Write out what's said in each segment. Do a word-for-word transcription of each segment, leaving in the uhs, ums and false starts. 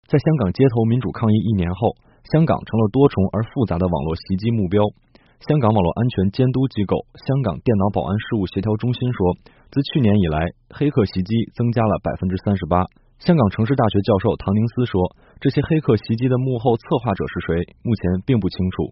在香港街头民主抗议一年后，香港成了多重而复杂的网络袭击目标。香港网络安全监督机构香港电脑保安事务协调中心说，自去年以来，黑客袭击增加了百分之三十八。香港城市大学教授唐宁斯说，这些黑客袭击的幕后策划者是谁，目前并不清楚。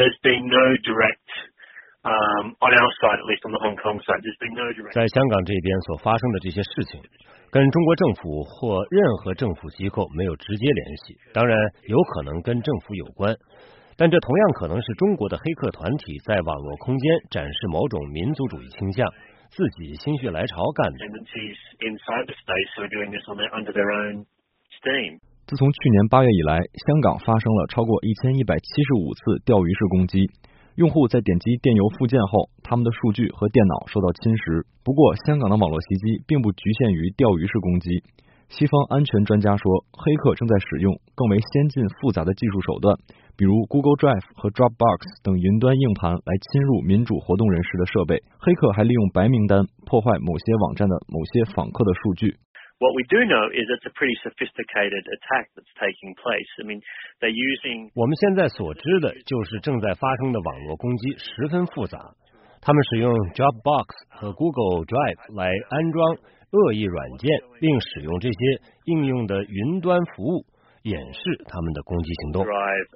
在香港这边所发生的这些事情，跟中国政府或任何政府机构没有直接联系，当然有可能跟政府有关，但这同样可能是中国的黑客团体在网络空间展示某种民族主义倾向，自己心血来潮干的。 自从去年八月以来，香港发生了超过一千一百七十五次钓鱼式攻击。用户在点击电邮附件后，他们的数据和电脑受到侵蚀。不过，香港的网络袭击并不局限于钓鱼式攻击。西方安全专家说，黑客正在使用更为先进复杂的技术手段，比如 Google Drive 和 Dropbox 等云端硬盘来侵入民主活动人士的设备。黑客还利用白名单破坏某些网站的某些访客的数据。 What we do know is it's a pretty sophisticated attack that's taking place. I mean, they're using. 我们现在所知的就是正在发生的网络攻击十分复杂。他们使用 Dropbox 和 Google Drive 来安装恶意软件，并使用这些应用的云端服务掩饰他们的攻击行动。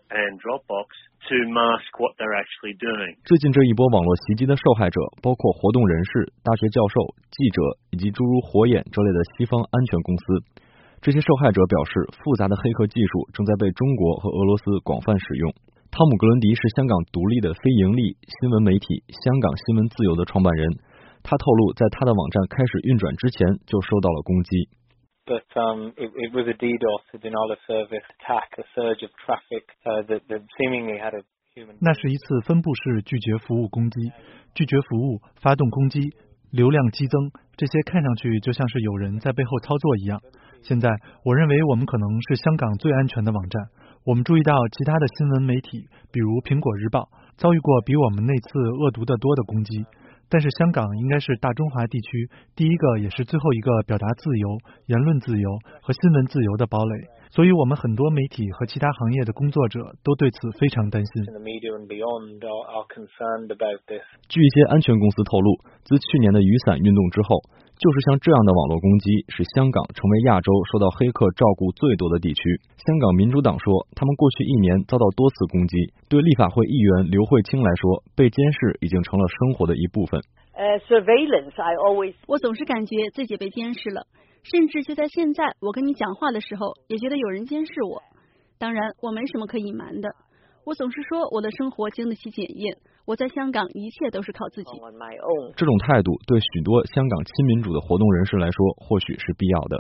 最近这一波网络袭击的受害者包括活动人士、大学教授、记者以及诸如火眼这类的西方安全公司。这些受害者表示，复杂的黑客技术正在被中国和俄罗斯广泛使用。汤姆·格伦迪是香港独立的非盈利新闻媒体香港新闻自由的创办人。他透露，在他的网站开始运转之前就受到了攻击。 But um, it, it was a DDoS, a denial of service attack, a surge of traffic uh, that, that seemingly had a human. 那是一次分布式拒绝服务攻击，拒绝服务，发动攻击，流量激增，这些看上去就像是有人在背后操作一样。现在，我认为我们可能是香港最安全的网站。我们注意到其他的新闻媒体，比如苹果日报，遭遇过比我们那次恶毒得多的攻击。但是香港应该是大中华地区第一个也是最后一个表达自由、言论自由和新闻自由的堡垒，所以我们很多媒体和其他行业的工作者都对此非常担心。 据一些安全公司透露，自去年的雨伞运动之后，就是像这样的网络攻击使香港成为亚洲受到黑客照顾最多的地区。香港民主党说，他们过去一年遭到多次攻击。对立法会议员刘慧卿来说，被监视已经成了生活的一部分。 Uh, surveillance, I always... 我总是感觉自己被监视了，甚至就在现在，我跟你讲话的时候，也觉得有人监视我。当然，我没什么可隐瞒的。我总是说我的生活经得起检验，我在香港一切都是靠自己。 这种态度对许多香港亲民主的活动人士来说，或许是必要的。